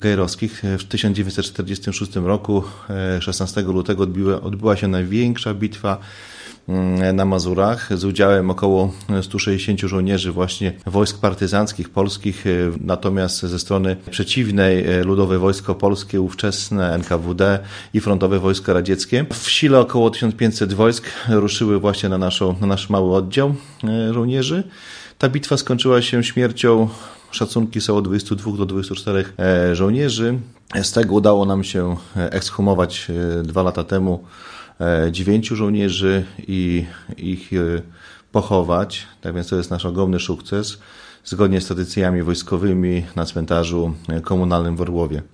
gejrowskich. W 1946 roku, 16 lutego odbyła się największa bitwa na Mazurach z udziałem około 160 żołnierzy właśnie wojsk partyzanckich polskich, natomiast ze strony przeciwnej Ludowe Wojsko Polskie, ówczesne NKWD i Frontowe Wojska Radzieckie. W sile około 1500 wojsk ruszyły właśnie na nasz mały oddział żołnierzy. Ta bitwa skończyła się śmiercią, szacunki są od 22 do 24 żołnierzy. Z tego udało nam się ekshumować 2 lata temu 9 żołnierzy i ich pochować. Tak więc to jest nasz ogromny sukces, zgodnie z tradycjami wojskowymi na cmentarzu komunalnym w Orłowie.